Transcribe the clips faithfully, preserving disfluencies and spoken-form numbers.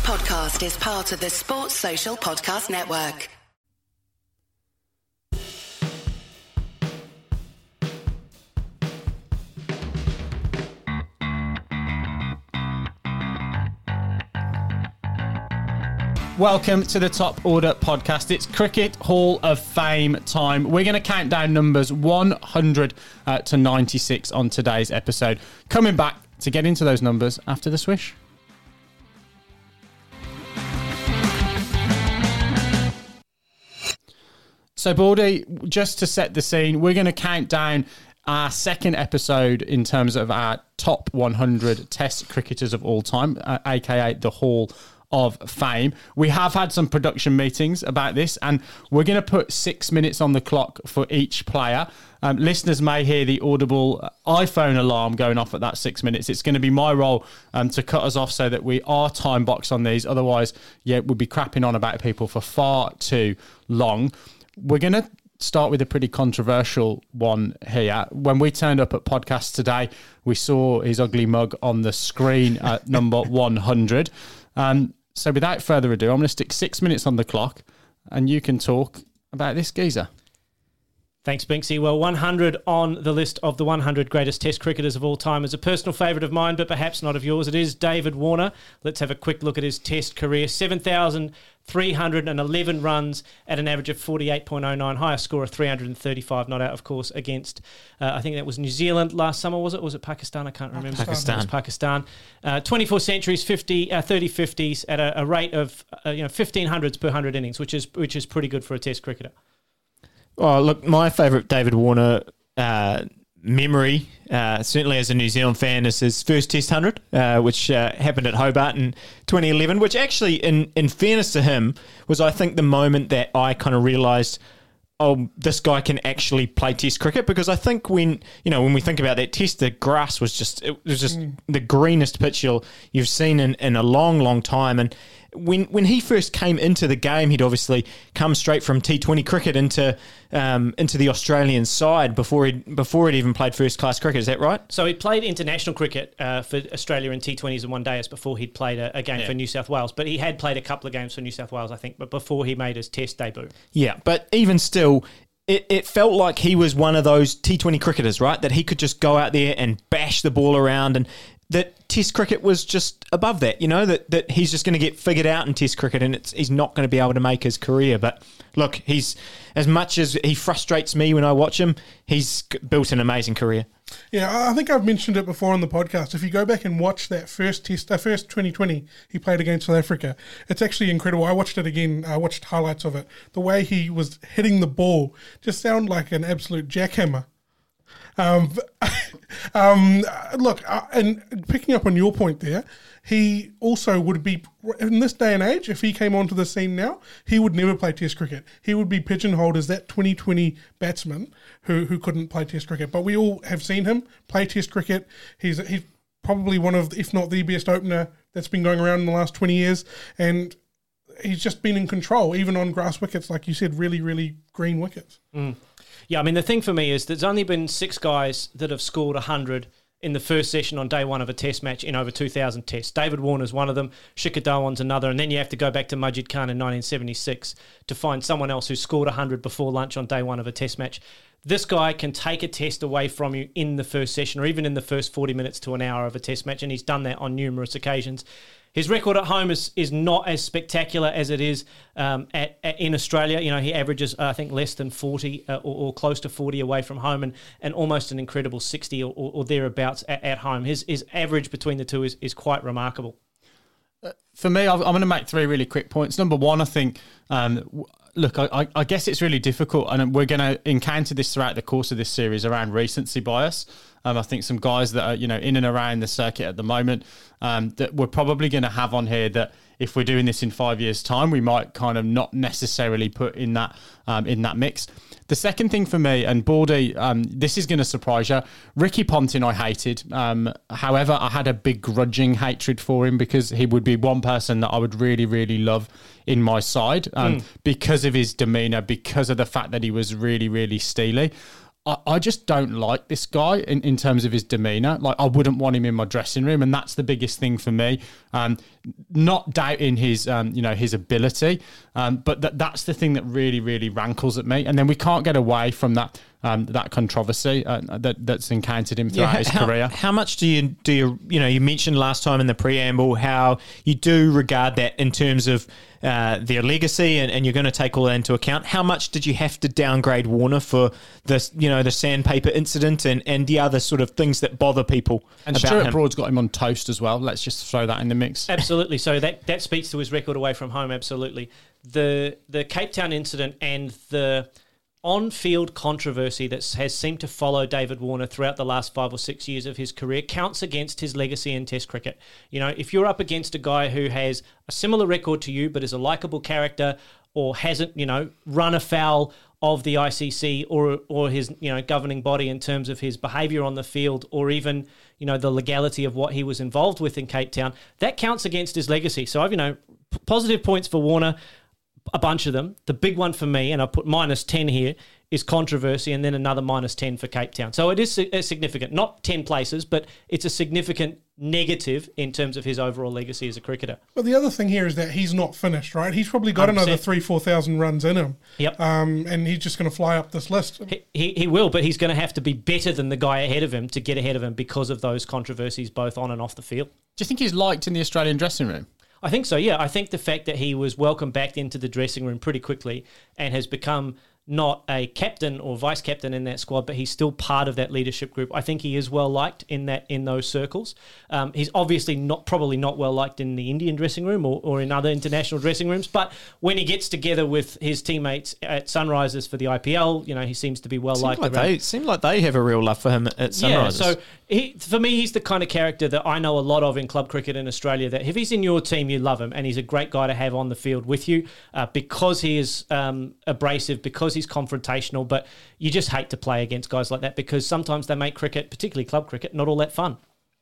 podcast is part of the Sports Social Podcast Network. Welcome to the Top Order podcast. It's Cricket Hall of Fame time. We're going to count down numbers one hundred uh, to ninety-six on today's episode. Coming back to get into those numbers after the swish. So, Baldy, just to set the scene, we're going to count down our second episode in terms of our top one hundred Test cricketers of all time, uh, aka the Hall of Fame. We have had some production meetings about this, and we're going to put six minutes on the clock for each player. Um, listeners may hear the audible iPhone alarm going off at that six minutes. It's going to be my role um, to cut us off so that we are time boxed on these. Otherwise, yeah, we'll be crapping on about people for far too long. We're going to start with a pretty controversial one here. When we turned up at podcast today, we saw his ugly mug on the screen at number one hundred. Um, so without further ado, I'm going to stick six minutes on the clock and you can talk about this geezer. Thanks, Binksy. Well, one hundred on the list of the one hundred greatest Test cricketers of all time is a personal favourite of mine, but perhaps not of yours. It is David Warner. Let's have a quick look at his Test career. seven thousand three hundred eleven runs at an average of forty-eight point oh nine, highest score of three hundred thirty-five, not out, of course, against, uh, I think that was New Zealand last summer, was it? Or was it Pakistan? I can't remember. Pakistan. It was Pakistan. Uh, twenty-four centuries, fifty, uh, thirty fifties at a, a rate of uh, you know fifteen hundreds per one hundred innings, which is which is pretty good for a Test cricketer. Oh, look, my favourite David Warner uh, memory, uh, certainly as a New Zealand fan, is his first Test one hundred, uh, which uh, happened at Hobart in twenty eleven, which actually, in, in fairness to him, was, I think, the moment that I kind of realised, oh, this guy can actually play Test cricket, because I think when, you know, when we think about that Test, the grass was just, it was just mm. the greenest pitch you'll, you've seen in, in a long, long time. And when when he first came into the game, he'd obviously come straight from T twenty cricket into um, into the Australian side before he before he'd even played first class cricket. Is that right? So he played international cricket uh, for Australia in T twenties and one days before he'd played a, a game yeah. for New South Wales. But he had played a couple of games for New South Wales, I think, but before he made his Test debut. Yeah, but even still, It, it felt like he was one of those T twenty cricketers, right? That he could just go out there and bash the ball around, and that Test cricket was just above that, you know, that, that he's just going to get figured out in Test cricket and it's, he's not going to be able to make his career. But look, he's as much as he frustrates me when I watch him, he's built an amazing career. Yeah, I think I've mentioned it before on the podcast. If you go back and watch that first test, uh, first twenty twenty he played against South Africa, it's actually incredible. I watched it again. I watched highlights of it. The way he was hitting the ball just sounded like an absolute jackhammer. Um, um, look, uh, and picking up on your point there, he also would be, in this day and age, if he came onto the scene now, he would never play Test cricket. He would be pigeonholed as that twenty twenty batsman who, who couldn't play Test cricket. But we all have seen him play Test cricket. He's he's probably one of, if not the best opener that's been going around in the last twenty years. And he's just been in control, even on grass wickets, like you said, really, really green wickets. Mm. Yeah, I mean, the thing for me is there's only been six guys that have scored one hundred in the first session on day one of a Test match in over two thousand tests. David Warner's one of them, Shikhar Dhawan's another, and then you have to go back to Majid Khan in nineteen seventy-six to find someone else who scored one hundred before lunch on day one of a Test match. This guy can take a test away from you in the first session or even in the first forty minutes to an hour of a Test match, and he's done that on numerous occasions. His record at home is, is not as spectacular as it is um, at, at in Australia. You know, he averages, uh, I think, less than forty uh, or, or close to forty away from home, and, and almost an incredible sixty or, or, or thereabouts at, at home. His his average between the two is, is quite remarkable. Uh, for me, I'm going to make three really quick points. Number one, I think, um, look, I, I guess it's really difficult, and we're going to encounter this throughout the course of this series around recency bias. Um, I think some guys that are, you know, in and around the circuit at the moment um, that we're probably going to have on here that if we're doing this in five years' time, we might kind of not necessarily put in that um, in that mix. The second thing for me, and Baldy, um, this is going to surprise you, Ricky Ponting I hated. Um, however, I had a begrudging hatred for him because he would be one person that I would really, really love in my side um, mm. because of his demeanour, because of the fact that he was really, really steely. I, I just don't like this guy in, in terms of his demeanour. Like, I wouldn't want him in my dressing room, and that's the biggest thing for me. Um, not doubting his, um, you know, his ability, um, but that that's the thing that really, really rankles at me. And then we can't get away from that um, that controversy uh, that that's encountered him throughout Yeah, his how, career. How much do you do you you know you mentioned last time in the preamble how you do regard that in terms of uh, their legacy, and, and you're going to take all that into account. How much did you have to downgrade Warner for this, you know, the sandpaper incident and, and the other sort of things that bother people And about Stuart him? Broad's got him on toast as well. Let's just throw that in the mix. Absolutely. So that, that speaks to his record away from home, absolutely. The the Cape Town incident and the on-field controversy that has seemed to follow David Warner throughout the last five or six years of his career counts against his legacy in Test cricket. You know, if you're up against a guy who has a similar record to you but is a likeable character or hasn't, you know, run afoul of the I C C or or his, you know, governing body in terms of his behaviour on the field or even, you know, the legality of what he was involved with in Cape Town, that counts against his legacy. So I've, you know, p- positive points for Warner, a bunch of them. The big one for me, and I put minus ten here, is controversy, and then another minus ten for Cape Town. So it is si- significant. Not ten places, but it's a significant negative in terms of his overall legacy as a cricketer. But the other thing here is that he's not finished, right? He's probably got one hundred percent. another three, four thousand runs in him. Yep. Um, and he's just going to fly up this list. He, he, he will, but he's going to have to be better than the guy ahead of him to get ahead of him because of those controversies both on and off the field. Do you think he's liked in the Australian dressing room? I think so, yeah. I think the fact that he was welcomed back into the dressing room pretty quickly and has become not a captain or vice captain in that squad, but he's still part of that leadership group. I think he is well liked in that in those circles. Um, he's obviously not probably not well liked in the Indian dressing room or, or in other international dressing rooms. But when he gets together with his teammates at Sunrisers for the I P L, you know, he seems to be well liked. Like around. they seem like they have a real love for him at Sunrisers. Yeah, so he, for me, he's the kind of character that I know a lot of in club cricket in Australia, that if he's in your team, you love him, and he's a great guy to have on the field with you uh, because he is um, abrasive, because he's confrontational, but you just hate to play against guys like that because sometimes they make cricket, particularly club cricket, not all that fun.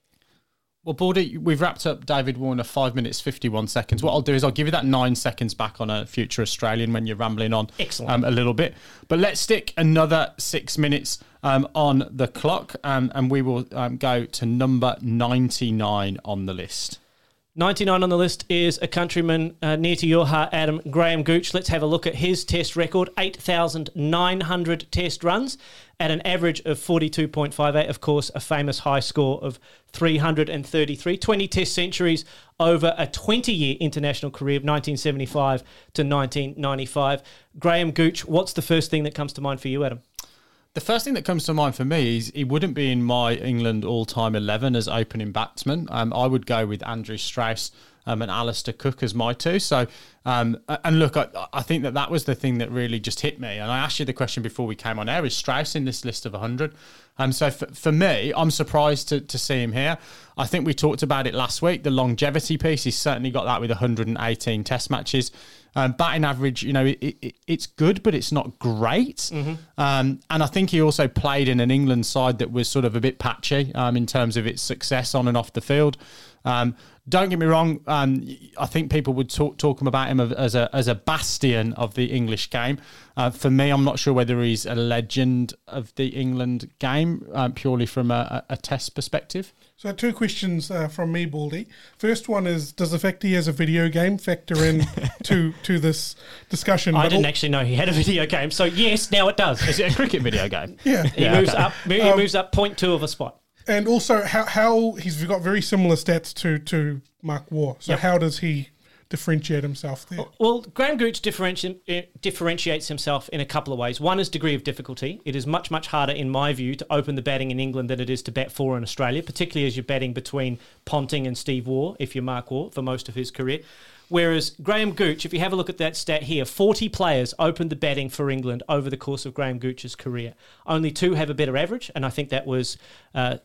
Well, Baldy, we've wrapped up David Warner five minutes, fifty-one seconds. What I'll do is I'll give you that nine seconds back on a future Australian when you're rambling on Excellent. Um, a little bit. But let's stick another six minutes um, on the clock um, and we will um, go to number ninety-nine on the list. ninety-nine on the list is a countryman uh, near to your heart, Adam, Graham Gooch. Let's have a look at his test record. eight thousand nine hundred test runs at an average of forty-two point five eight. Of course, a famous high score of three hundred thirty-three. twenty test centuries over a twenty-year international career of nineteen seventy-five to nineteen ninety-five. Graham Gooch, what's the first thing that comes to mind for you, Adam? The first thing that comes to mind for me is he wouldn't be in my England all-time eleven as opening batsman. Um, I would go with Andrew Strauss um, and Alistair Cook as my two. So, um, and look, I, I think that that was the thing that really just hit me. And I asked you the question before we came on air: is Strauss in this list of one hundred? Um, so for, for me, I'm surprised to, to see him here. I think we talked about it last week. The longevity piece, he's certainly got that with one hundred eighteen test matches. Um, batting average, you know, it, it, it's good, but it's not great. Mm-hmm. Um, and I think he also played in an England side that was sort of a bit patchy um, in terms of its success on and off the field. Um, don't get me wrong. Um, I think people would talk talk about him as a as a bastion of the English game. Uh, for me, I'm not sure whether he's a legend of the England game um, purely from a, a test perspective. So two questions uh, from me, Baldy. First one is, does the fact he has a video game factor in to, to this discussion? I But didn't al- actually know he had a video game, so yes, now it does. Is it a cricket video game? Yeah. He Yeah, moves okay. up. He Um, moves up point two of a spot. And also, how, how he's got very similar stats to, to Mark Waugh. So Yep. how does he differentiate himself there? Well, Graham Gooch differenti- eh, differentiates himself in a couple of ways. One is degree of difficulty. It is much, much harder, in my view, to open the batting in England than it is to bat four in Australia, particularly as you're batting between Ponting and Steve Waugh, if you're Mark Waugh, for most of his career. Whereas Graham Gooch, if you have a look at that stat here, forty players opened the batting for England over the course of Graham Gooch's career. Only two have a better average, and I think that was uh,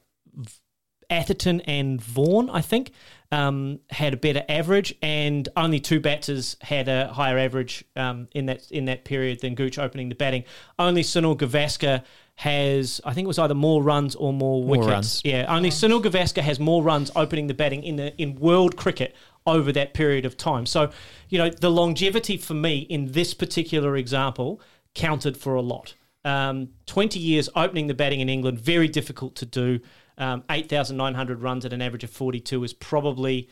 Atherton and Vaughan, I think, um, had a better average, and only two batters had a higher average um, in that in that period than Gooch opening the batting. Only Sunil Gavaskar has, I think it was either more runs or more, More wickets. runs. Yeah, only Sunil Gavaskar has more runs opening the batting in the in world cricket over that period of time. So, you know, the longevity for me in this particular example counted for a lot. Um, twenty years opening the batting in England, very difficult to do. Um, eight thousand nine hundred runs at an average of forty-two is probably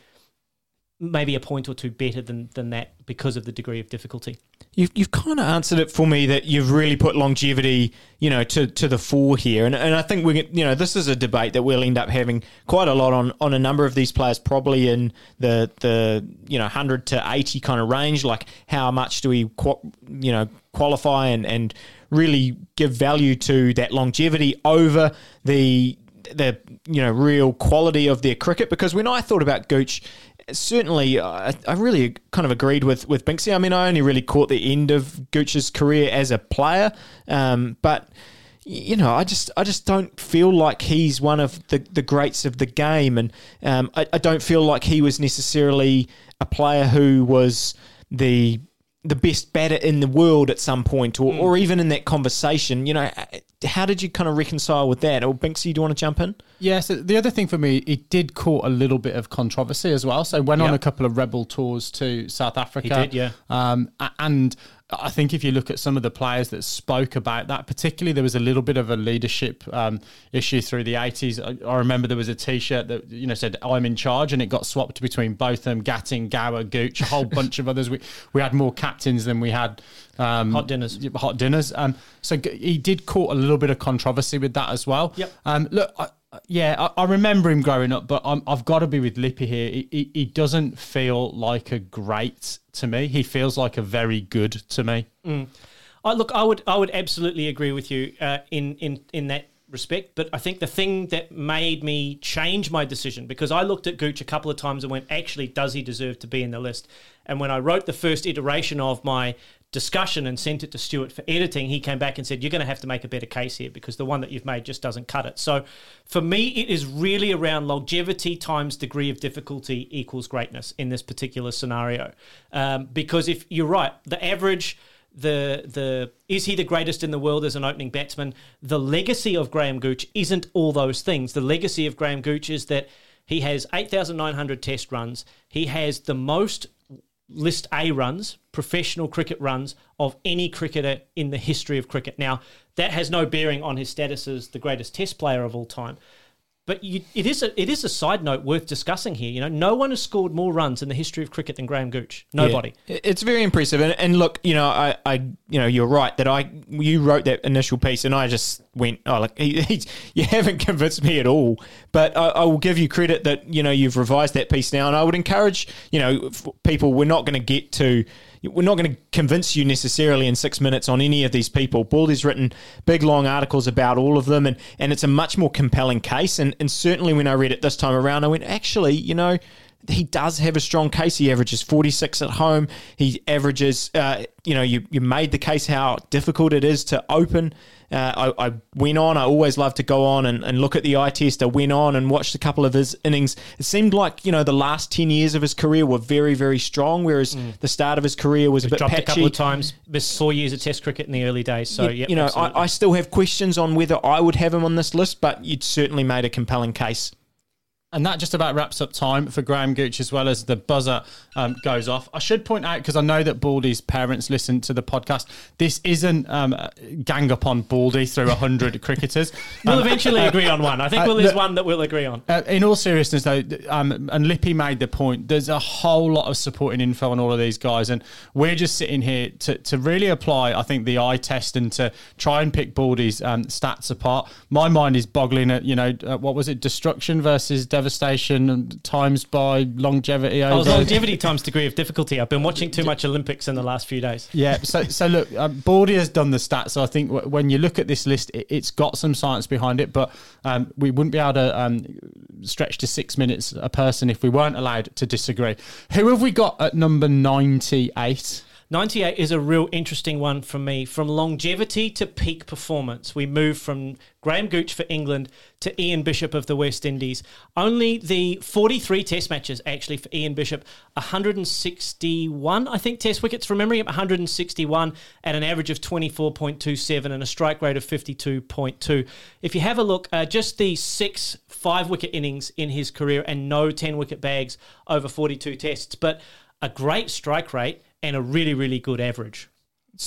maybe a point or two better than than that because of the degree of difficulty. You've, you've kind of answered it for me that you've really put longevity, you know, to, to the fore here. And and I think, we you know, this is a debate that we'll end up having quite a lot on, on a number of these players, probably in the, the you know, one hundred to eighty kind of range. Like, how much do we, you know, qualify and, and really give value to that longevity over the the you know real quality of their cricket? Because when I thought about Gooch, certainly I, I really kind of agreed with with Binksy. I mean, I only really caught the end of Gooch's career as a player, um, but you know, I just I just don't feel like he's one of the, the greats of the game, and um, I, I don't feel like he was necessarily a player who was the the best batter in the world at some point, or, mm. or even in that conversation. You know, how did you kind of reconcile with that? Or Binksy, do you want to jump in? Yeah, so the other thing for me, it did caught a little bit of controversy as well. So went yep. on a couple of rebel tours to South Africa. He did, yeah. Um, and I think if you look at some of the players that spoke about that, particularly there was a little bit of a leadership um, issue through the eighties. I, I remember there was a T-shirt that you know said "I'm in charge," and it got swapped between both them, Gatting, Gower, Gooch, a whole bunch of others. We we had more captains than we had um, hot dinners. Hot dinners. Um, so he did caught a little bit of controversy with that as well. Yep. Um, look. I, Yeah, I, I remember him growing up, but I'm, I've got to be with Lippy here. He, he, he doesn't feel like a great to me. He feels like a very good to me. Mm. I look, I would, I would absolutely agree with you uh, in in in that respect. But I think the thing that made me change my decision, because I looked at Gooch a couple of times and went, actually, does he deserve to be in the list? And when I wrote the first iteration of my discussion and sent it to Stuart for editing, he came back and said, you're going to have to make a better case here because the one that you've made just doesn't cut it. So for me, it is really around longevity times degree of difficulty equals greatness in this particular scenario. Um, because if you're right, the average, the the is he the greatest in the world as an opening batsman? The legacy of Graham Gooch isn't all those things. The legacy of Graham Gooch is that he has eight thousand nine hundred test runs. He has the most List A runs, professional cricket runs, of any cricketer in the history of cricket. Now, that has no bearing on his status as the greatest test player of all time. But you, it is a it is a side note worth discussing here. You know, no one has scored more runs in the history of cricket than Graham Gooch. Nobody. Yeah, it's very impressive. And, and look, you know, I, I, you know, you're right that I you wrote that initial piece, and I just went, oh, look, he, he's, you haven't convinced me at all. But I, I will give you credit that you know you've revised that piece now, and I would encourage you know people. We're not going to get to. We're not going to convince you necessarily in six minutes on any of these people. Baldy's written big, long articles about all of them, and, and it's a much more compelling case. And, and certainly when I read it this time around, I went, actually, you know, he does have a strong case. He averages forty-six at home. He averages, uh, you know, you, you made the case how difficult it is to open. Uh, I, I went on. I always love to go on and, and look at the eye test. I went on and watched a couple of his innings. It seemed like, you know, the last ten years of his career were very, very strong, whereas mm. the start of his career was a bit dropped patchy. a couple of times, missed four years of Test cricket in the early days. So, yeah, yeah, you know, I, I still have questions on whether I would have him on this list, but you'd certainly made a compelling case. And that just about wraps up time for Graham Gooch as well as the buzzer um, goes off. I should point out, because I know that Baldy's parents listen to the podcast, this isn't um, gang up on Baldy through one hundred cricketers. We'll um, eventually uh, agree on one. I think uh, well, there's the, one that we'll agree on. Uh, in all seriousness, though, um, and Lippy made the point, there's a whole lot of supporting info on all of these guys, and we're just sitting here to, to really apply, I think, the eye test and to try and pick Baldy's um, stats apart. My mind is boggling at, you know, uh, what was it, destruction versus devastation and times by longevity over. Oh, longevity times degree of difficulty. I've been watching too much Olympics in the last few days. Yeah, so so look, um, Baldy has done the stats, so I think w- when you look at this list, it, it's got some science behind it, but um, we wouldn't be able to um, stretch to six minutes a person if we weren't allowed to disagree. Who have we got at number ninety-eight? ninety-eight is a real interesting one for me. From longevity to peak performance, we move from Graham Gooch for England to Ian Bishop of the West Indies. Only the forty-three test matches, actually, for Ian Bishop. one hundred sixty-one, I think, test wickets from memory. one hundred sixty-one at an average of twenty-four point two seven and a strike rate of fifty-two point two. If you have a look, uh, just the six five-wicket innings in his career and no ten-wicket bags over forty-two tests. But a great strike rate and a really, really good average. So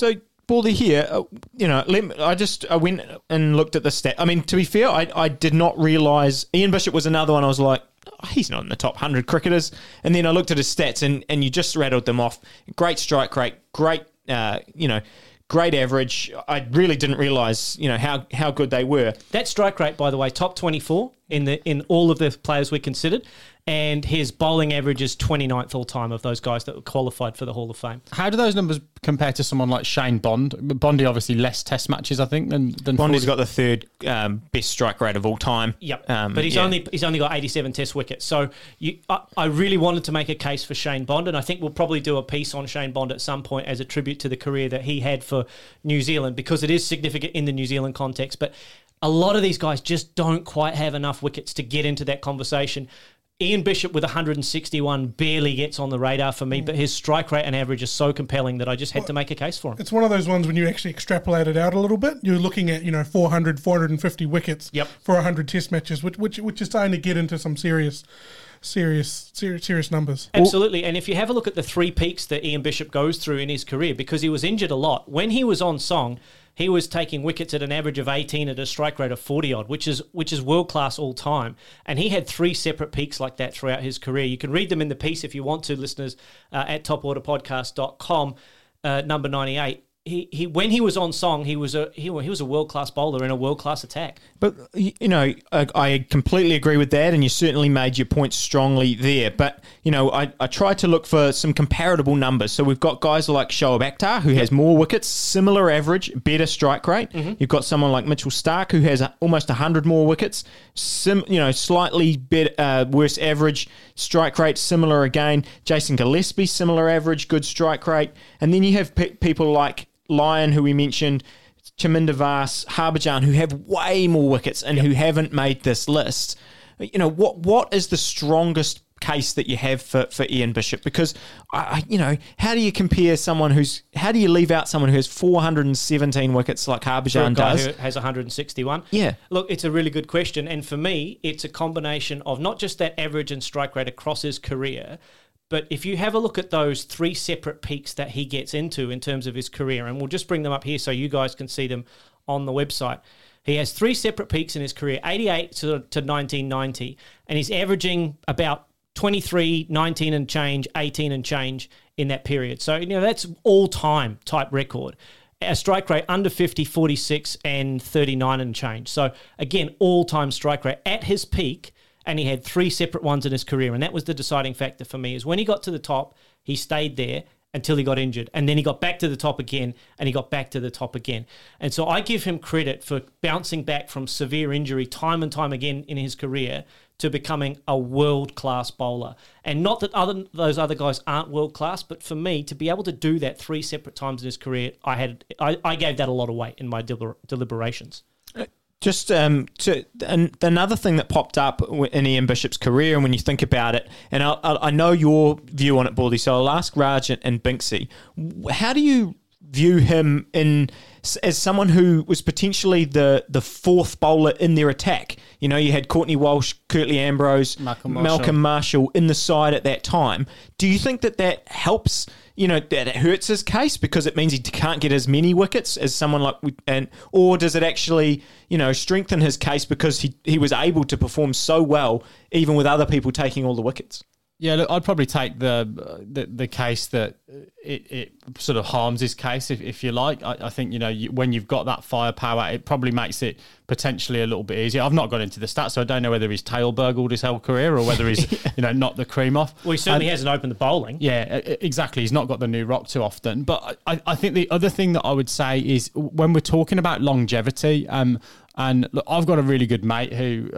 Baldy here, uh, you know, let me, I just I went and looked at the stat. I mean, to be fair, I, I did not realise Ian Bishop was another one. I was like, oh, he's not in the top one hundred cricketers. And then I looked at his stats, and, and you just rattled them off. Great strike rate, great, uh, you know, great average. I really didn't realise, you know, how, how good they were. That strike rate, by the way, top twenty-four in the in all of the players we considered, and his bowling average is twenty-ninth all time of those guys that were qualified for the Hall of Fame. How do those numbers compare to someone like Shane Bond? Bondy obviously less Test matches, I think, than than Bondy's forty. got the third um, best strike rate of all time. Yep, um, but he's yeah. only he's only got eighty-seven Test wickets. So you, I, I really wanted to make a case for Shane Bond, and I think we'll probably do a piece on Shane Bond at some point as a tribute to the career that he had for New Zealand, because it is significant in the New Zealand context. But a lot of these guys just don't quite have enough wickets to get into that conversation. Ian Bishop with one hundred sixty-one barely gets on the radar for me, but his strike rate and average is so compelling that I just had to make a case for him. It's one of those ones when you actually extrapolate it out a little bit, you're looking at, you know, four hundred, four hundred fifty wickets Yep. for one hundred Test matches, which, which which is starting to get into some serious, serious, serious, serious numbers. Absolutely. And if you have a look at the three peaks that Ian Bishop goes through in his career, because he was injured a lot, when he was on song, he was taking wickets at an average of eighteen at a strike rate of forty odd, which is which is world class all time. And he had three separate peaks like that throughout his career. You can read them in the piece if you want to, listeners, uh, at top order podcast dot com, uh, number ninety-eight. He, he when he was on song, he was a he, he was a world class bowler in a world class attack. But, you know, I, I completely agree with that, and you certainly made your point strongly there. But, you know, I, I tried to look for some comparable numbers. So we've got guys like Shoaib Akhtar, who has more wickets, similar average, better strike rate. Mm-hmm. You've got someone like Mitchell Starc, who has a, almost one hundred more wickets, sim, you know, slightly better, uh, worse average, strike rate, similar again. Jason Gillespie, similar average, good strike rate. And then you have pe- people like Lyon, who we mentioned, Chaminda Vaas, Harbhajan, who have way more wickets and yep. who haven't made this list. You know, what what is the strongest case that you have for, for Ian Bishop? Because, I, you know, how do you compare someone who's, how do you leave out someone who has four hundred seventeen wickets like Harbhajan does? Who has one hundred sixty-one? Yeah. Look, it's a really good question. And for me, it's a combination of not just that average and strike rate across his career, but if you have a look at those three separate peaks that he gets into in terms of his career, and we'll just bring them up here so you guys can see them on the website. He has three separate peaks in his career, eighty-eight to, to nineteen ninety, and he's averaging about twenty-three, nineteen and change, eighteen and change in that period. So, you know, that's all-time type record. A strike rate under fifty, forty-six and thirty-nine and change. So, again, all-time strike rate at his peak. And he had three separate ones in his career. And that was the deciding factor for me, is when he got to the top, he stayed there until he got injured. And then he got back to the top again, and he got back to the top again. And so I give him credit for bouncing back from severe injury time and time again in his career to becoming a world-class bowler. And not that other those other guys aren't world-class, but for me, to be able to do that three separate times in his career, I had I, I gave that a lot of weight in my deliber- deliberations. Just um, to, and another thing that popped up in Ian Bishop's career, and when you think about it, and I, I know your view on it, Baldy, so I'll ask Raj and Binksy, how do you view him in as someone who was potentially the, the fourth bowler in their attack? You know, you had Courtney Walsh, Curtly Ambrose, Malcolm Marshall. Malcolm Marshall in the side at that time. Do you think that that helps, you know, that it hurts his case because it means he can't get as many wickets as someone like, and or does it actually, you know, strengthen his case because he, he was able to perform so well even with other people taking all the wickets? Yeah, look, I'd probably take the the, the case that it, it sort of harms his case, if, if you like. I, I think, you know, you, when you've got that firepower, it probably makes it potentially a little bit easier. I've not got into the stats, so I don't know whether he's tail burgled his whole career or whether he's, yeah. you know, knocked the cream off. Well, he certainly um, hasn't opened the bowling. Yeah, exactly. He's not got the new rock too often. But I, I think the other thing that I would say is when we're talking about longevity, um, and look, I've got a really good mate who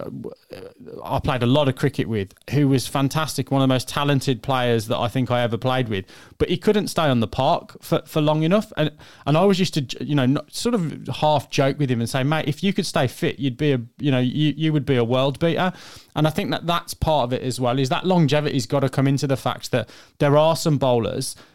uh, I played a lot of cricket with, who was fantastic, one of the most talented players that I think I ever played with. But he couldn't stay on the park for, for long enough. And and I always used to, you know, not, sort of half joke with him and say, mate, if you could stay fit, you'd be a, you know, you, you would be a world beater. And I think that that's part of it as well, is that longevity's got to come into the fact that there are some bowlers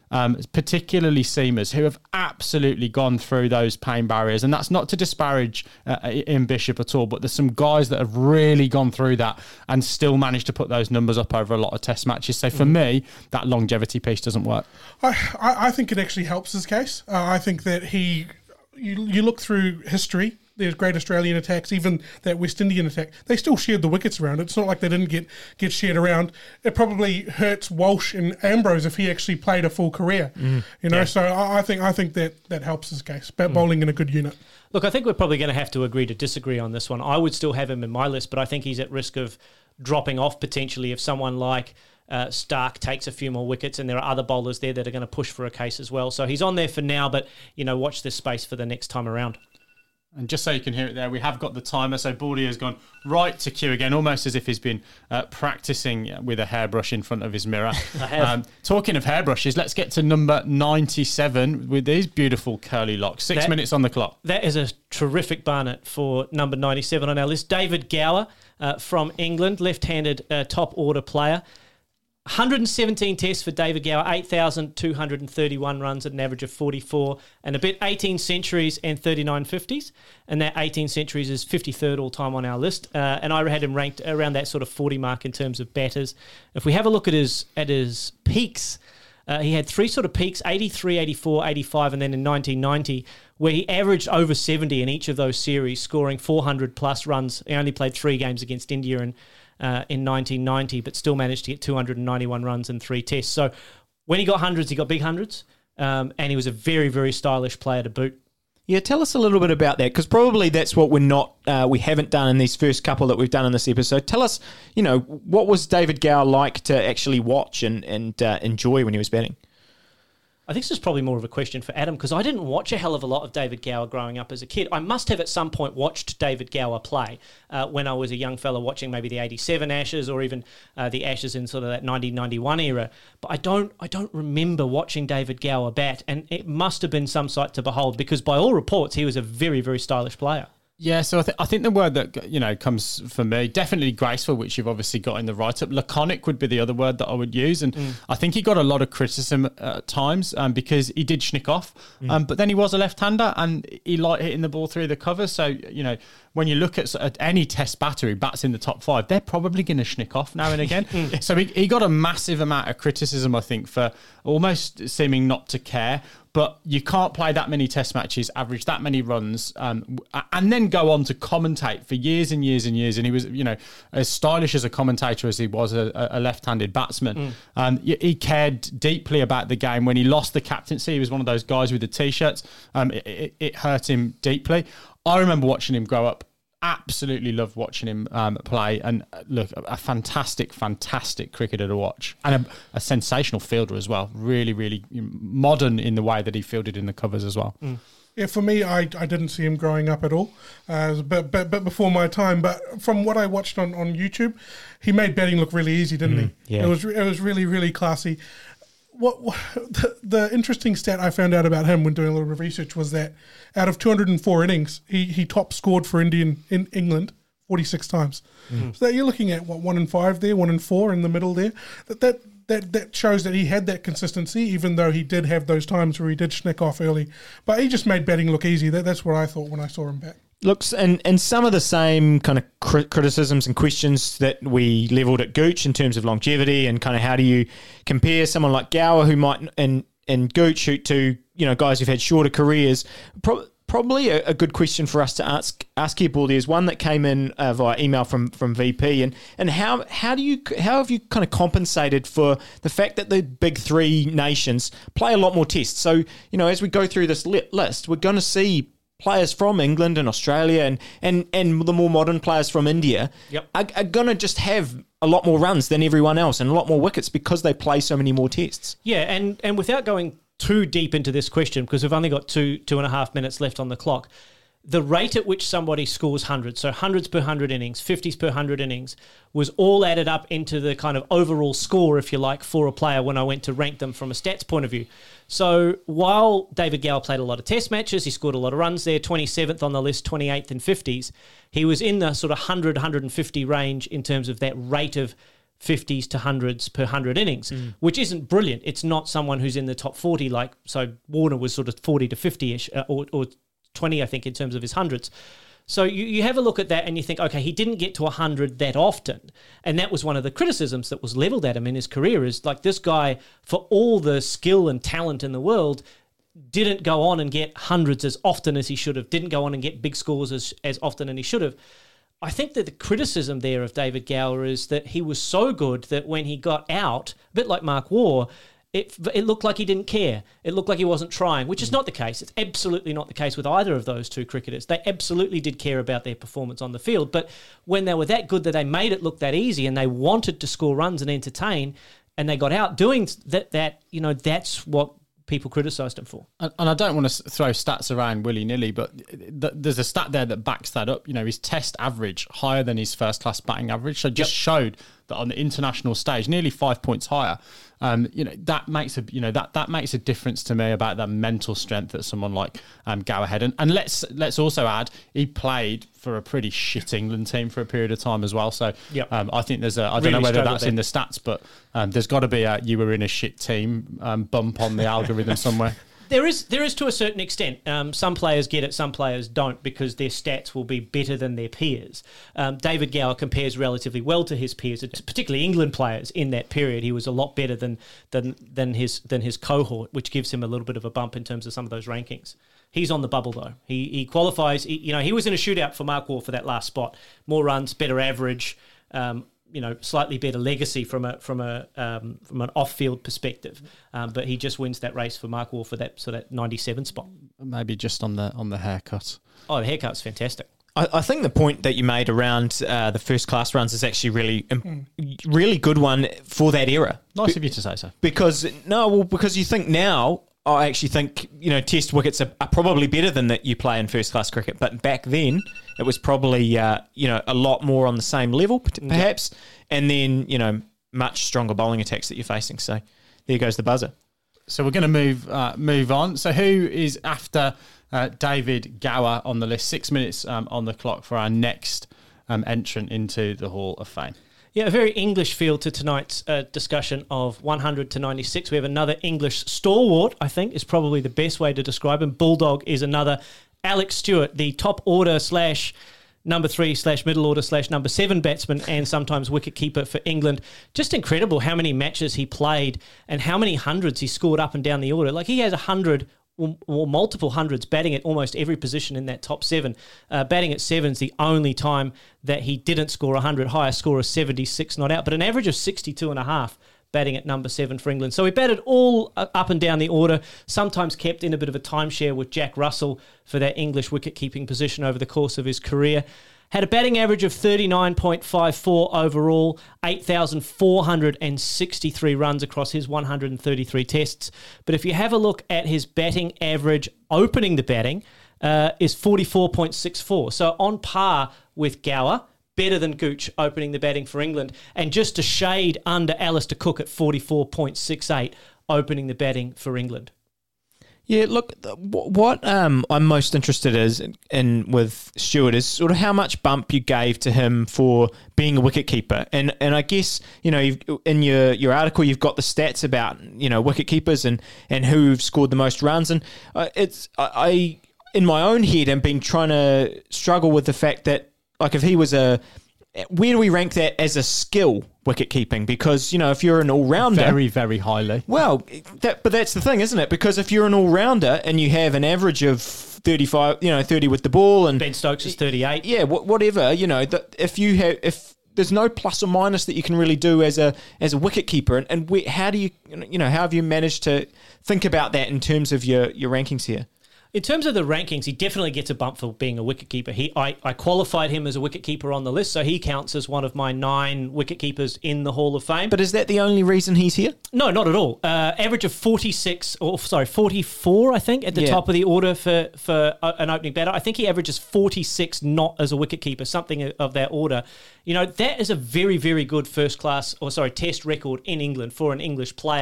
um, particularly seamers, who have absolutely gone through those pain barriers. And that's not to disparage uh, Ian Bishop at all, but there's some guys that have really gone through that and still managed to put those numbers up over a lot of test matches. So for mm. me, that longevity piece doesn't work. I, I, I think it actually helps his case. Uh, I think that he, you, you look through history, there's great Australian attacks, even that West Indian attack. They still shared the wickets around. It's not like they didn't get, get shared around. It probably hurts Walsh and Ambrose if he actually played a full career. Mm, you know, yeah. so I, I think I think that, that helps his case. Bat bowling mm. in a good unit. Look, I think we're probably going to have to agree to disagree on this one. I would still have him in my list, but I think he's at risk of dropping off potentially if someone like uh, Stark takes a few more wickets, and there are other bowlers there that are going to push for a case as well. So he's on there for now, but you know, watch this space for the next time around. And just so you can hear it there, we have got the timer. So Baldy has gone right to cue again, almost as if he's been uh, practicing with a hairbrush in front of his mirror. I have. Um, talking of hairbrushes, let's get to number ninety-seven with these beautiful curly locks. Six that, minutes on the clock. That is a terrific Barnett for number ninety-seven on our list. David Gower uh, from England, left-handed uh, top order player. one hundred seventeen tests for David Gower, eight thousand two hundred thirty-one runs at an average of forty-four and a bit, eighteen centuries and thirty-nine fifties. And that eighteen centuries is fifty-third all-time on our list. Uh, and I had him ranked around that sort of forty mark in terms of batters. If we have a look at his at his peaks, uh, he had three sort of peaks, eighty-three, eighty-four, eighty-five, and then in nineteen ninety, where he averaged over seventy in each of those series, scoring four hundred plus runs. He only played three games against India and Uh, in nineteen ninety, but still managed to get two hundred ninety-one runs in three tests. So when he got hundreds, he got big hundreds, um, and he was a very, very stylish player to boot. Yeah, tell us a little bit about that, because probably that's what we're not, uh, we haven't done in these first couple that we've done in this episode. Tell us, you know, what was David Gower like to actually watch and, and uh, enjoy when he was batting? I think this is probably more of a question for Adam, because I didn't watch a hell of a lot of David Gower growing up as a kid. I must have at some point watched David Gower play uh, when I was a young fella watching maybe the eighty-seven Ashes or even uh, the Ashes in sort of that nineteen ninety-one era. But I don't I don't remember watching David Gower bat, and it must have been some sight to behold, because by all reports, he was a very, very stylish player. Yeah, so I, th- I think the word that, you know, comes for me, definitely graceful, which you've obviously got in the write-up. Laconic would be the other word that I would use. And mm. I think he got a lot of criticism at times um, because he did schnick off. Mm. Um, but then he was a left-hander and he liked hitting the ball through the cover. So, you know, when you look at, at any test batter who bats in the top five, they're probably going to schnick off now and again. So he, he got a massive amount of criticism, I think, for almost seeming not to care. But you can't play that many test matches, average that many runs, um, and then go on to commentate for years and years and years. And he was, you know, as stylish as a commentator as he was a, a left-handed batsman. Mm. Um, he cared deeply about the game. When he lost the captaincy, he was one of those guys with the T-shirts. Um, it, it, it hurt him deeply. I remember watching him grow up. Absolutely loved watching him um, play, and uh, look, a, a fantastic, fantastic cricketer to watch, and a, a sensational fielder as well. Really, really modern in the way that he fielded in the covers as well. Mm. Yeah, for me, I, I didn't see him growing up at all, uh, but, but but before my time. But from what I watched on, on YouTube, he made batting look really easy, didn't mm, he? Yeah. It was it was really really classy. What, what the, the interesting stat I found out about him when doing a little bit of research was that out of two hundred four innings, he he top scored for Indian in England forty-six times. Mm. So that you're looking at what one in five there, one in four in the middle there. That that that that shows that he had that consistency, even though he did have those times where he did schnick off early. But he just made batting look easy. That that's what I thought when I saw him bat. Looks and, and some of the same kind of crit- criticisms and questions that we levelled at Gooch in terms of longevity and kind of how do you compare someone like Gower who might and and Gooch who, to you know guys who've had shorter careers. Pro- probably a, a good question for us to ask ask here, Baldy, is one that came in uh, via email from, from V P and and how how do you how have you kind of compensated for the fact that the big three nations play a lot more tests? So you know as we go through this li- list, we're going to see players from England and Australia and, and, and the more modern players from India yep. are, are going to just have a lot more runs than everyone else and a lot more wickets because they play so many more tests. Yeah, and, and without going too deep into this question, because we've only got two, two and a half minutes left on the clock, the rate at which somebody scores hundreds, so hundreds per hundred innings, fifties per hundred innings, was all added up into the kind of overall score, if you like, for a player when I went to rank them from a stats point of view. So while David Gower played a lot of test matches, he scored a lot of runs there, twenty-seventh on the list, twenty-eighth in fifties, he was in the sort of one hundred, one hundred fifty range in terms of that rate of fifties to hundreds per hundred innings, mm. which isn't brilliant. It's not someone who's in the top forty, like, so Warner was sort of forty to fifty-ish, uh, or, or twenty, I think, in terms of his hundreds. So you, you have a look at that and you think, okay, he didn't get to one hundred that often. And that was one of the criticisms that was leveled at him in his career, is like, this guy, for all the skill and talent in the world, didn't go on and get hundreds as often as he should have, didn't go on and get big scores as, as often as he should have. I think that the criticism there of David Gower is that he was so good that when he got out, a bit like Mark Waugh, it, it looked like he didn't care. It looked like he wasn't trying, which is not the case. It's absolutely not the case with either of those two cricketers. They absolutely did care about their performance on the field, but when they were that good that they made it look that easy and they wanted to score runs and entertain, and they got out doing that, that you know, that's what people criticised him for. And, and I don't want to throw stats around willy-nilly, but th- there's a stat there that backs that up. You know, his test average higher than his first-class batting average, so just yep. showed that on the international stage, nearly five points higher. Um, you know, that makes a you know that that makes a difference to me about that mental strength that someone like um, Gower had. And, and let's let's also add, he played for a pretty shit England team for a period of time as well. So yep. um, I think there's a I really don't know whether that's there. in the stats, but um, there's got to be a you were in a shit team um, bump on the algorithm somewhere. There is, there is to a certain extent. Um, some players get it, some players don't, because their stats will be better than their peers. Um, David Gower compares relatively well to his peers, particularly England players in that period. He was a lot better than than than his than his cohort, which gives him a little bit of a bump in terms of some of those rankings. He's on the bubble though. He he qualifies. He, you know, he was in a shootout for Mark Waugh for that last spot. More runs, better average. Um, you know, slightly better legacy from a from a um, from an off-field perspective, um, but he just wins that race for Mark Waugh for that so that ninety-seven spot. Maybe just on the on the haircut. Oh, the haircut's fantastic. I, I think the point that you made around uh, the first class runs is actually really, um, really good one for that era. Nice Be- of you to say so. Because no, well, because you think now. I actually think, you know, test wickets are, are probably better than that you play in first-class cricket. But back then, it was probably, uh, you know, a lot more on the same level, perhaps. And then, you know, much stronger bowling attacks that you're facing. So there goes the buzzer. So we're going to move uh, move on. So who is after uh, David Gower on the list? Six minutes um, on the clock for our next um, entrant into the Hall of Fame. Yeah, a very English feel to tonight's uh, discussion of one hundred to ninety-six. We have another English stalwart, I think, is probably the best way to describe him. Bulldog is another. Alex Stewart, the top order slash number three slash middle order slash number seven batsman and sometimes wicket keeper for England. Just incredible how many matches he played and how many hundreds he scored up and down the order. Like, he has a hundred or, or multiple hundreds batting at almost every position in that top seven. Uh, batting at seven is the only time that he didn't score one hundred. Highest score is seventy-six not out, but an average of sixty-two and a half batting at number seven for England. So he batted all up and down the order, sometimes kept in a bit of a timeshare with Jack Russell for that English wicket-keeping position over the course of his career. Had a batting average of thirty-nine point five four overall, eight thousand four hundred sixty-three runs across his one hundred thirty-three tests. But if you have a look at his batting average opening the batting, uh, is forty-four point six four. So on par with Gower, better than Gooch opening the batting for England, and just a shade under Alistair Cook at forty-four point six eight opening the batting for England. Yeah, look, what um, I'm most interested is in, in with Stewart is sort of how much bump you gave to him for being a wicketkeeper, and and I guess you know you've, in your, your article you've got the stats about you know wicketkeepers and, and who've scored the most runs, and uh, it's I, I in my own head am been trying to struggle with the fact that like if he was a where do we rank that as a skill wicket keeping? Because you know if you're an all rounder, very very highly. Well, that but that's the thing, isn't it? Because if you're an all rounder and you have an average of thirty-five, you know, thirty with the ball, and Ben Stokes is thirty-eight. Yeah, whatever. You know, that if you have if there's no plus or minus that you can really do as a as a wicket keeper, and, and we, how do you you know how have you managed to think about that in terms of your your rankings here? In terms of the rankings, he definitely gets a bump for being a wicketkeeper. He, I, I qualified him as a wicketkeeper on the list, so he counts as one of my nine wicketkeepers in the Hall of Fame. But is that the only reason he's here? No, not at all. Uh, average of forty-six, or sorry, forty-four, I think, at the yeah. top of the order for, for an opening batter. I think he averages forty-six not as a wicketkeeper, something of that order. You know, that is a very, very good first class, or sorry, test record in England for an English player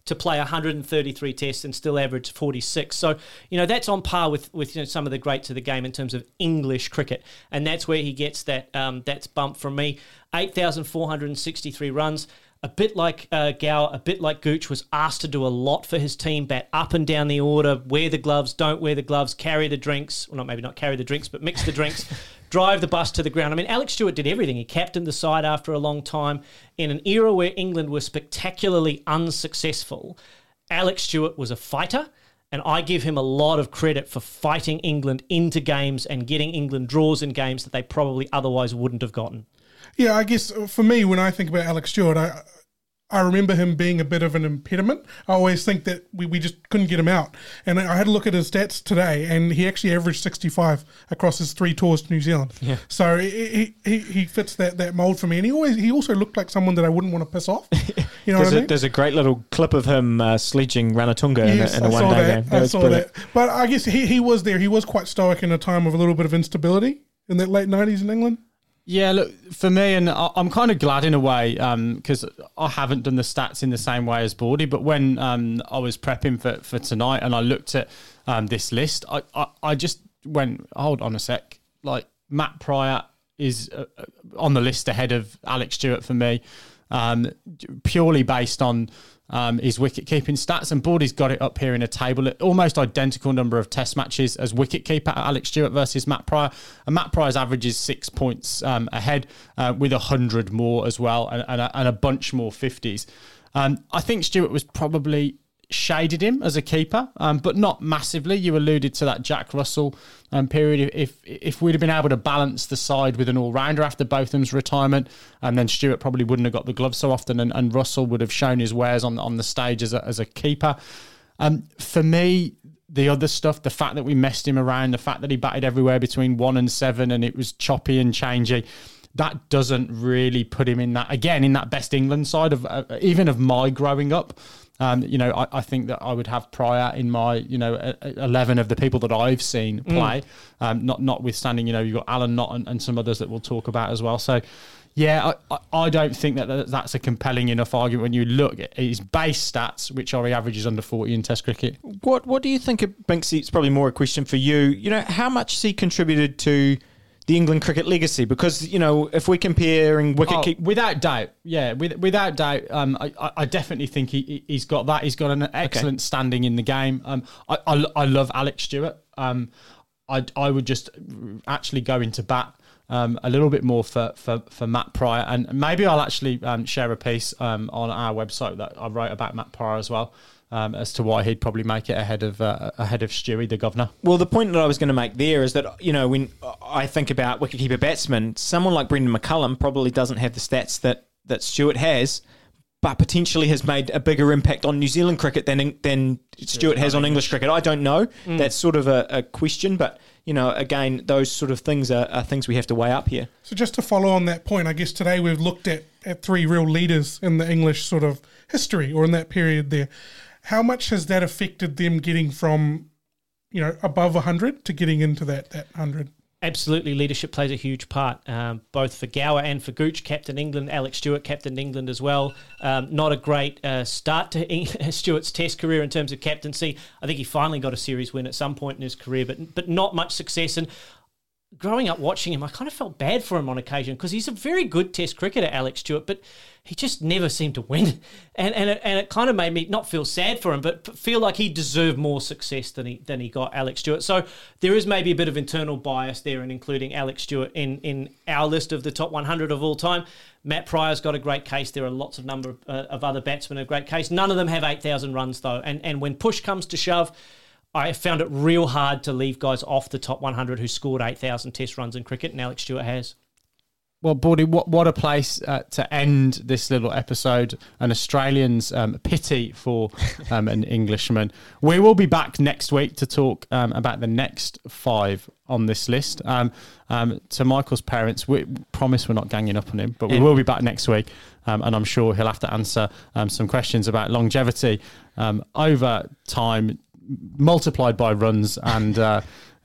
to play one hundred thirty-three tests and still average forty-six. So, you know, that's on par with, with you know, some of the greats of the game in terms of English cricket. And that's where he gets that um, that's bump from me. eight thousand four hundred sixty-three runs. A bit like uh, Gower, a bit like Gooch, was asked to do a lot for his team, bat up and down the order, wear the gloves, don't wear the gloves, carry the drinks, well, not maybe not carry the drinks, but mix the drinks, drive the bus to the ground. I mean, Alex Stewart did everything. He captained the side after a long time. In an era where England were spectacularly unsuccessful, Alex Stewart was a fighter, and I give him a lot of credit for fighting England into games and getting England draws in games that they probably otherwise wouldn't have gotten. Yeah, I guess for me, when I think about Alex Stewart, I I remember him being a bit of an impediment. I always think that we, we just couldn't get him out. And I had a look at his stats today, and he actually averaged sixty-five across his three tours to New Zealand. Yeah. So he, he he fits that, that mould for me. And he always he also looked like someone that I wouldn't want to piss off. You know there's what I mean? A, there's a great little clip of him uh, sledging Ranatunga yes, in a, in a I saw one-day that. game. That I was saw brilliant. that. But I guess he, he was there. He was quite stoic in a time of a little bit of instability in that late nineties in England. Yeah, look, for me, and I- I'm kind of glad in a way, because I haven't done the stats in the same way as Bordy, but when um, I was prepping for, for tonight and I looked at um, this list, I, I, I just went, hold on a sec, like Matt Pryor is uh, on the list ahead of Alex Stewart for me, um, purely based on um, his wicket-keeping stats, and Bordy's got it up here in a table, almost identical number of test matches as wicket-keeper, Alex Stewart versus Matt Pryor, and Matt Pryor's average is six points um, ahead uh, with one hundred more as well, and, and, a, and a bunch more fifties. Um, I think Stewart was probably shaded him as a keeper, um, but not massively. You alluded to that Jack Russell um, period. If if we'd have been able to balance the side with an all-rounder after Botham's retirement, and um, then Stewart probably wouldn't have got the glove so often, and, and Russell would have shown his wares on, on the stage as a, as a keeper. Um, for me, the other stuff, the fact that we messed him around, the fact that he batted everywhere between one and seven and it was choppy and changey, that doesn't really put him in that, again, in that best England side of uh, even of my growing up. Um, you know, I, I think that I would have Pryor in my, you know, eleven of the people that I've seen play. Mm. Um, not notwithstanding, you know, you've got Alan Knott and, and some others that we'll talk about as well. So, yeah, I, I, I don't think that that's a compelling enough argument when you look at his base stats, which are he averages under forty in Test cricket. What What do you think of Binksy? It's probably more a question for you. You know, how much has he contributed to the England cricket legacy? Because, you know, if we're comparing wicket oh, keep, without doubt, yeah, with, without doubt, um, I, I definitely think he, he's got that. He's got an excellent okay. standing in the game. Um, I, I, I love Alex Stewart. Um, I, I would just actually go into bat um, a little bit more for, for, for Matt Pryor, and maybe I'll actually um, share a piece um, on our website that I wrote about Matt Pryor as well. Um, as to why he'd probably make it ahead of uh, ahead of Stewie, the governor. Well, the point that I was going to make there is that, you know, when I think about wicketkeeper batsmen, someone like Brendan McCullum probably doesn't have the stats that, that Stewart has, but potentially has made a bigger impact on New Zealand cricket than than Stewart has on English cricket. I don't know. Mm. That's sort of a, a question, but, you know, again, those sort of things are, are things we have to weigh up here. So just to follow on that point, I guess today we've looked at, at three real leaders in the English sort of history or in that period there. How much has that affected them getting from, you know, above one hundred to getting into that, that one hundred? Absolutely, leadership plays a huge part, um, both for Gower and for Gooch, captain England. Alex Stewart captained England as well. Um, not a great uh, start to Eng- Stewart's Test career in terms of captaincy. I think he finally got a series win at some point in his career, but but not much success. And growing up watching him, I kind of felt bad for him on occasion because he's a very good Test cricketer, Alex Stewart, but he just never seemed to win. And and it, and it kind of made me not feel sad for him, but feel like he deserved more success than he than he got, Alex Stewart. So there is maybe a bit of internal bias there in including Alex Stewart in, in our list of the top one hundred of all time. Matt Pryor's got a great case. There are lots of number of, uh, of other batsmen in a great case. None of them have eight thousand runs, though. And and when push comes to shove, I found it real hard to leave guys off the top one hundred who scored eight thousand Test runs in cricket, and Alex Stewart has. Well, Bordy, what, what a place uh, to end this little episode. An Australian's um, pity for um, an Englishman. We will be back next week to talk um, about the next five on this list. Um, um, to Michael's parents, we promise we're not ganging up on him, but we will be back next week, um, and I'm sure he'll have to answer um, some questions about longevity um, over time, multiplied by runs and... Uh,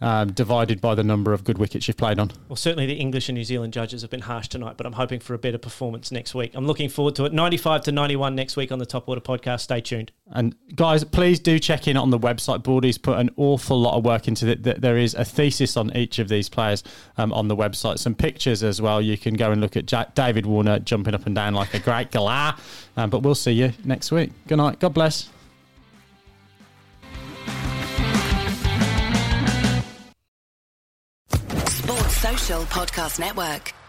um, divided by the number of good wickets you've played on. Well, certainly the English and New Zealand judges have been harsh tonight, but I'm hoping for a better performance next week. I'm looking forward to it. ninety-five to ninety-one next week on the Top Order podcast. Stay tuned. And guys, please do check in on the website. Baldy's put an awful lot of work into it. There is a thesis on each of these players um, on the website. Some pictures as well. You can go and look at J- David Warner jumping up and down like a great galah. Um, but we'll see you next week. Good night. God bless. Sports Social Podcast Network.